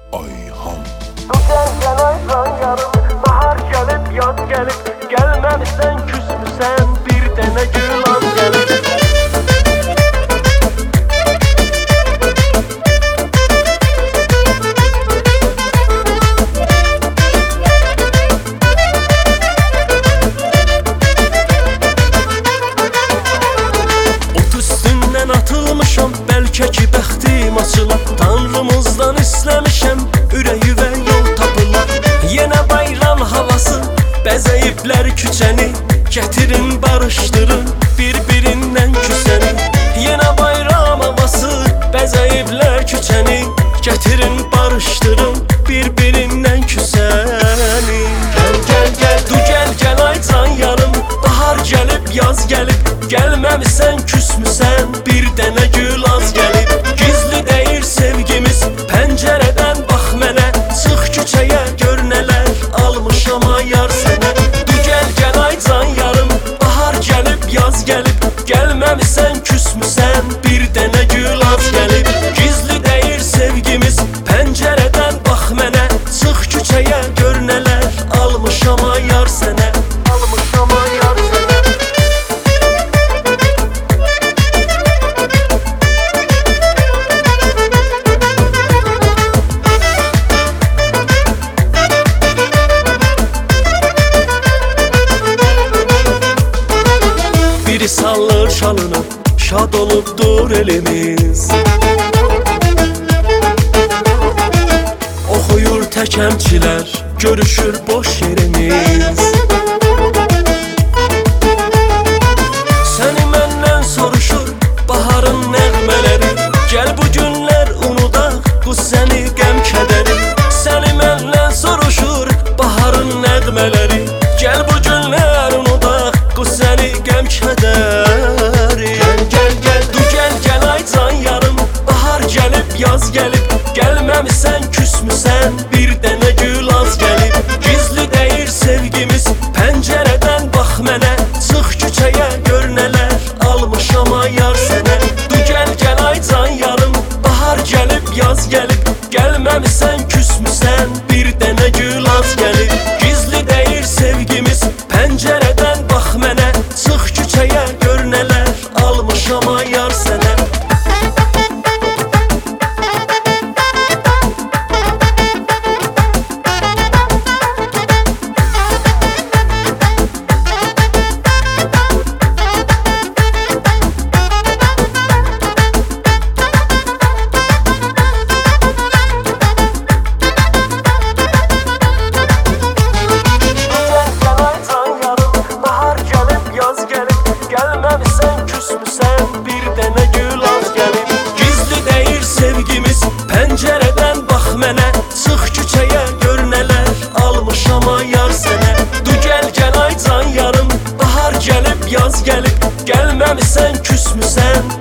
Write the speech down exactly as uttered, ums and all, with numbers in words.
Ayhan. Bu gəlsən aysan yarım, bahar gəlib, yaz gəlib, gəlməmisən, küsmüsən, bir dənə gül az gəlib. Ot üstündən atılmışam, bəlkə ki bəxtim açılar. Tanrımızdan istəmişəm, ürəyi və yol tapılar. Yenə bayram havası, bəzəyiblər küçəni. Gətirin, barışdırın, bir-birindən küsəni. Yenə bayram havası, bəzəyiblər küçəni. Gətirin, barışdırın, bir-birindən küsəni. Gəl, gəl, gəl, du gəl, gəl ay can yarım. Bahar gəlib, yaz gəlib, gəlməmisən, küsmüsən, bir dənə gül az gəlib. Gizli deyir sevgimiz, pəncərədən bax mənə. Çıx küçəyə, gör nələr almışam ayar sənə. Du gəl, gəl ay can yarım, bahar gəlib, yaz gəlib, gəlməmisən, küsmüsən, bir dənə gül az gəlib. Gizli deyir sevgimiz, pəncərədən bax mənə. Çıx küçəyə, gör nələr almışam ayar sənə. Almışam ayar sənə. Biri sallır şalını, şad olubdur elimiz. Oxuyur təkəmçilər, görüşür boş yerimiz. Səni məndən soruşur baharın nəğmələri. Gəl bu günlər unudaq, bu səni qəm kədəri. Səni məndən soruşur baharın nəğmələri. Gəl bu günlər unudaq, bu səni qəm kədəri. Gəl, gəl, gəl, du gəl, gəl ay can yarım. Bahar gəlib, yaz gəlib, gəlməmisən, küsmüsən, bir dənə gül az gəlib. Gizli deyir sevgimiz, pəncərədən bax mənə. Çıx küçəyə, gör nələr almışam ayar sənə. Du gəl, gəl ay can yarım. Bahar gəlib, yaz gəlib, gəlməmisən, küsmüsən, bir dənə gül az gəlib. Gizli deyir sevgimiz, pəncərədən bax mənə. Çıx küçəyə, gör nələr almışam ayar sənə. Gəlməmisən, küsmüsən, bir dənə gül az gəlib. Gizli deyir sevgimiz, pəncərədən bax mənə. Çıx küçəyə, gör nələr almışam ayar sənə. Du gəl, gəl ay can yarım. Bahar gəlib, yaz gəlib, gəlməmisən, küsmüsən,